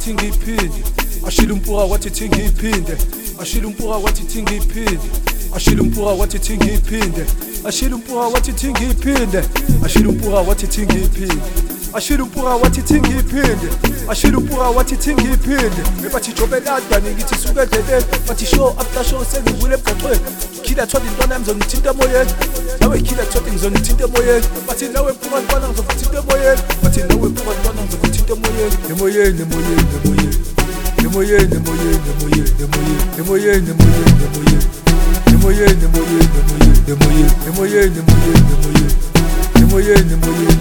ngiphinde ashila umpuka wathi thi ngiphinde ashila umpuka wathi thi ngiphinde ashila umpuka wathi thi ngiphinde ashila umpuka wathi thi ngiphinde ashila umpuka wathi thi ngiphinde ashila umpuka wathi thi ngiphinde ashila umpuka wathi thi ngiphinde bathi jobelada ngithi suke dedeni bathi show after show sengivule emgaqweni khila thola intwana yami ngizongithinta emoyeni nawe khila thola ngizongithinta emoyeni bathi nawe mpuka ntwana ngizongithinta emoyeni bathi nawe mpuka ntwana ngizongithinta emoyeni emoyeni emoyeni emoyeni emoyeni emoyeni emoyeni emoyeni emoyeni emoyeni emoyeni emoyeni emoyeni emoyeni emoyeni emoyeni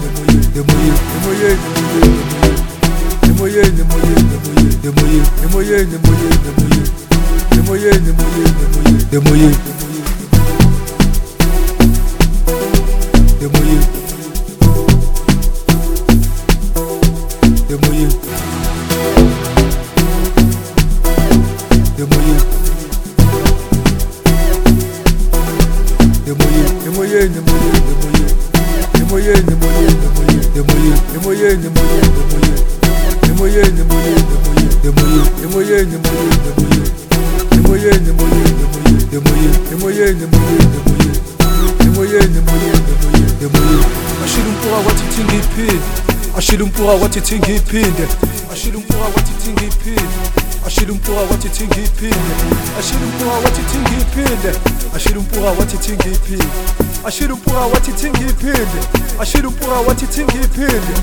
ashila umpuka wathi thi ngiphinde ashila umpuka wathi thi ngiphinde ashila umpuka wathi thi ngiphinde ashila umpuka wathi thi ngiphinde ashila umpuka wathi thi ngiphinde ashila umpuka wathi thi ngiphinde ashila umpuka wathi thi ngiphinde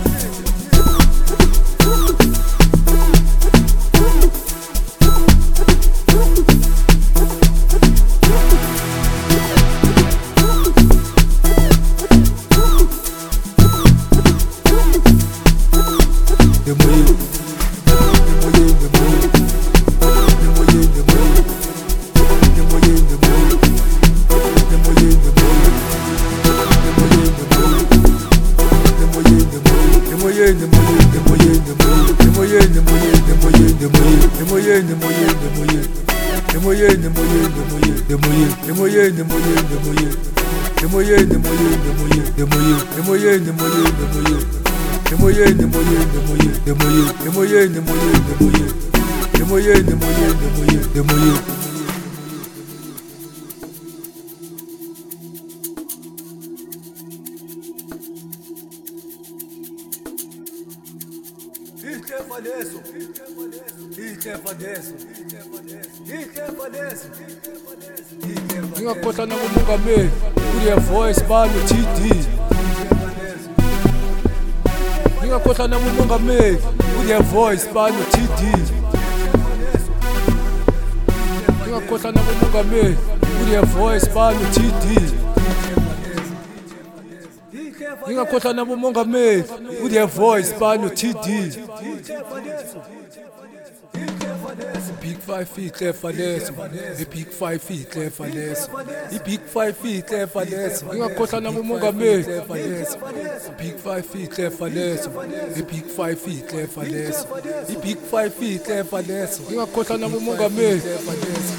ngingakhohlwa nakumongameli kule voice bani TD ngingakhohlwa nakumongameli kule voice bani TD ngingakhohlwa nakumongameli kule voice bani TD ngingakhohlwa nakumongameli kule voice bani TD Big 5 feet clever less, the big 5 feet clever less, the big 5 feet clever less. Ngingakhohlwa nakumongameli clever less, big 5 feet clever less, the big 5 feet clever less, the big 5 feet clever less. Ngingakhohlwa nakumongameli clever less.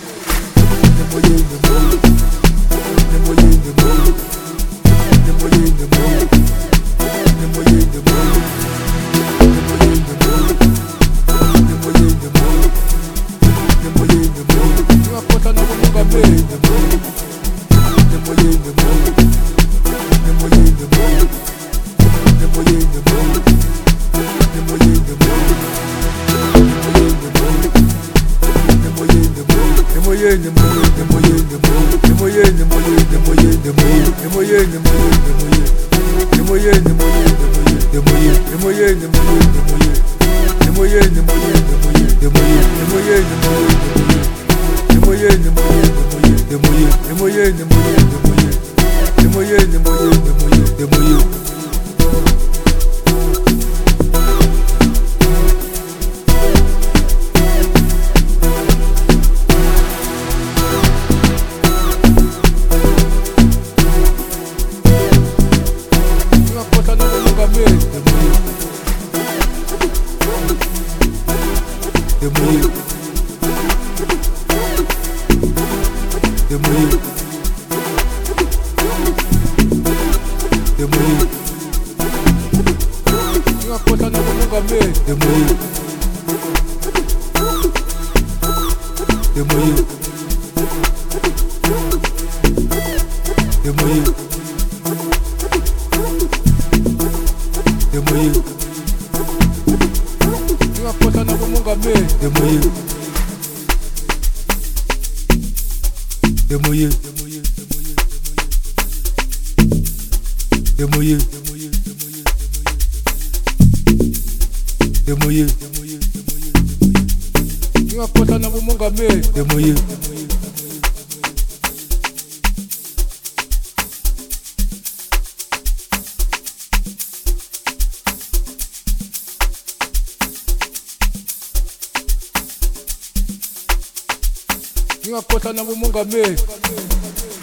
Ngingakhohlwa nakumongameli emoyeni emoyeni emoyeni ngiyakhohlwa nakumongameli emoyeni emoyeni emoyeni emoyeni ngiyakhohlwa nakumongameli emoyeni ngiyakhohlwa nakumongameli